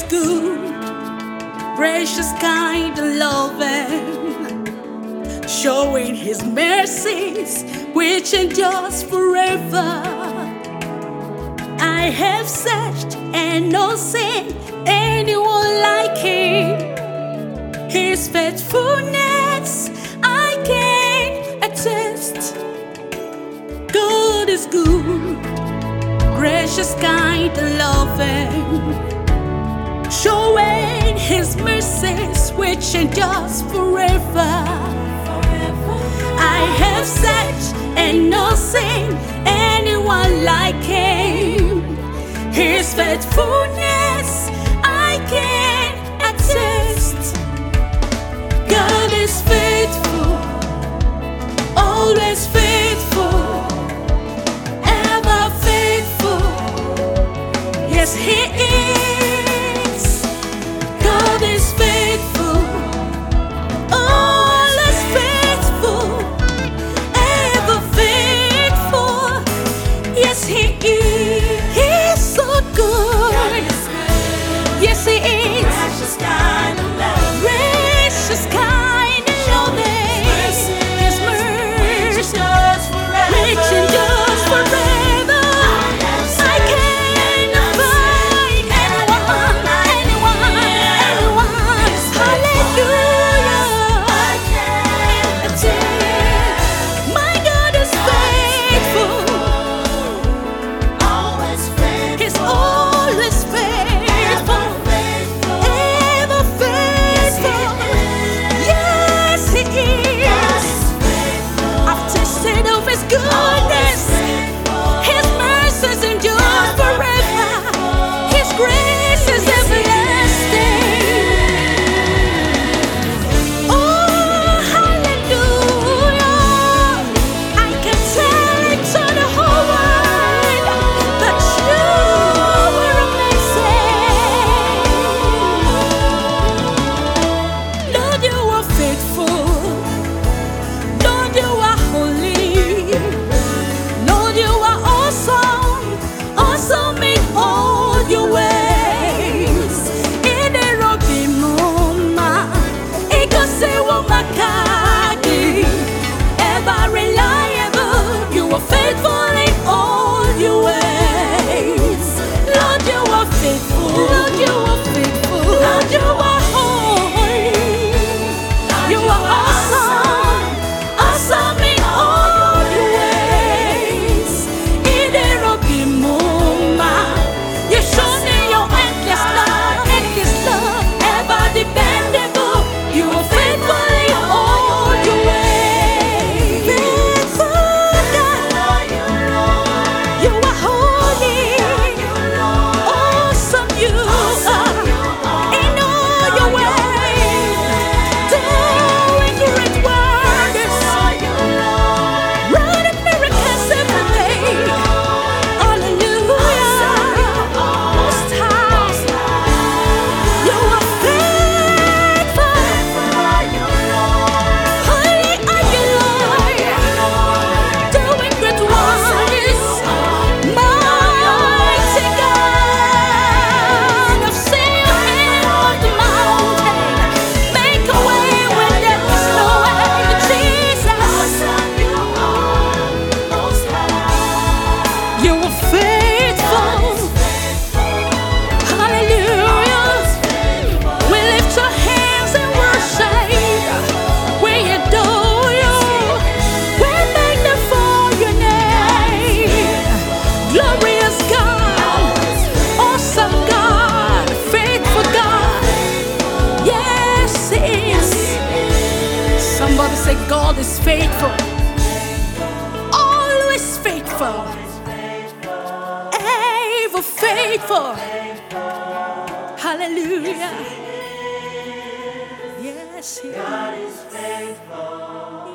is good, gracious, kind, and loving, showing His mercies, which endures forever. I have searched and not seen anyone like Him. His faithfulness I can attest. God is good, gracious, kind, and loving, showing His mercies, which endures forever. I have searched and not seen anyone like Him. His faithfulness I can attest. God is faithful, always faithful, ever faithful. Yes, He is. God is faithful, always faithful, ever faithful. Yes, He is. He's so good. Yes, He is. Precious, kind, and loving. Precious, kind, and loving. His mercy endures forever. Which endures forever. I can't find anyone. Hallelujah. I can't attend. My God is faithful. Always faithful. He's always faithful. Ever faithful. Yes, He is. I've tasted of His goodness. His mercies endure forever. His grace is everlasting. Oh, hallelujah. I can tell it to the whole world that You were amazing. Lord, You are faithful. Lord, You are holy. Lord, You are awesome, awesome in all Your ways. Inerobi moma, ikasewo makadi, ever reliable. You are faithful in all Your ways. Lord, You are faithful. Lord, You are faithful. Lord, You are holy. You are awesome, awesome in all Your ways. Inerobi moma, you show me Your endless love, ever dependable. You are faithful in all Your ways. Faithful God, You are holy, awesome You are in all Your ways, doing great wonders, running miracles every day. Hallelujah, most high, You are faithful. Holy are You, Lord, doing great wonders. Mighty God, I've seen Your hand on the mountain, make a way when there is no way. Jesus, You are faithful. Hallelujah. We lift our hands and worship. We adore You. We magnify Your name. Glorious God, awesome God, faithful God. Yes, He is. Somebody say, God is faithful, always faithful, ever faithful. Hallelujah. Yes, He is.